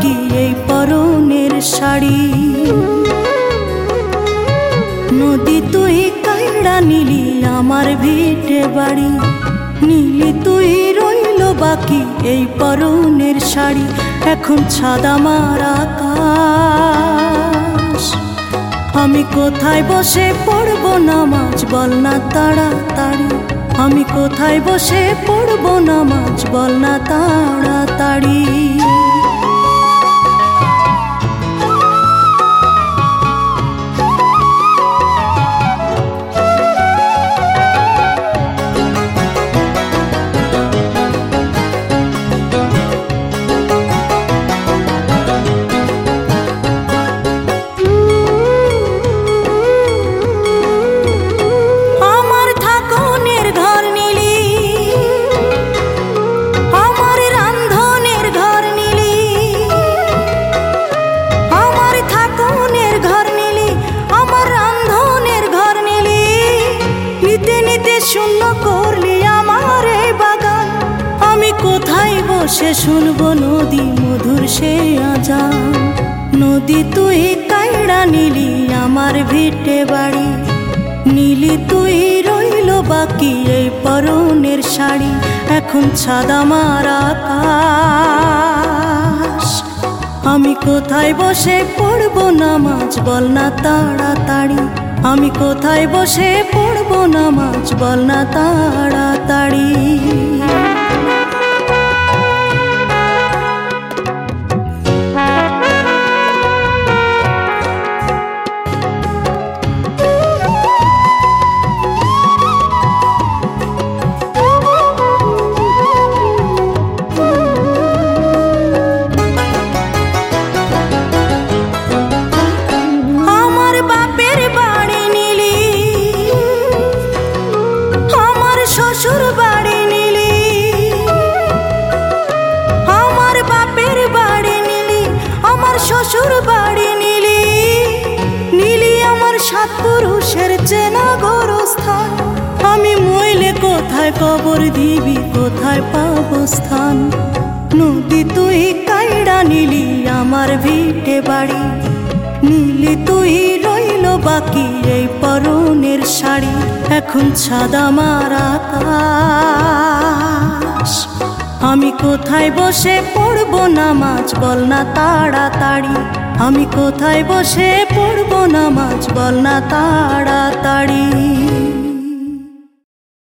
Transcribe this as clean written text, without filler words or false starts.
বাকি এই পরনের শাড়ি। নদী তুই কাইড়া নিলি আমার ভিটে বাড়ি, নিলি তুই রইল বাকি এই পরনের শাড়ি। এখন ছাদ আমার আকাশ, আমি কোথায় বসে পড়বো নামাজ বল না তাড়াতাড়ি। আমি কোথায় বসে পড়বো নামাজ বল না তাড়াতাড়ি। শূন্য করলি আমার এই বাগান, আমি কোথায় বসে শুনবো নদী মধুর সে আজান। নদী তুই কাইড়া নিলি আমার ভিটে বাড়ি, নিলি তুই রইল বাকি এই পরনের শাড়ি। এখন ছাদ আমার আকাশ, আমি কোথায় বসে পড়বো নামাজ বল না তাড়াতাড়ি। আমি কোথায় বসে পড়বো নামাজ বল না তাড়াতাড়ি। শ্বশুর বাড়ি নিলি, আমার বাপের বাড়ি নিলি, আমার শ্বশুর বাড়ি নিলি, নিলি আমার সাত পুরুষের চেনা গোরস্থান। আমি মইলে কোথায় কবর দিবি, কোথায় পাবো স্থান। নদী তুই কাইড়া নিলি আমার ভিটে বাড়ি, নিলি তুই রইল বাকি এই পরনের শাড়ি। এখন ছাদ আমার আকাশ, আমি কোথায় বসে পড়বো নামাজ বল না তাড়াতাড়ি। আমি কোথায় বসে পড়বো নামাজ বল না তাড়াতাড়ি।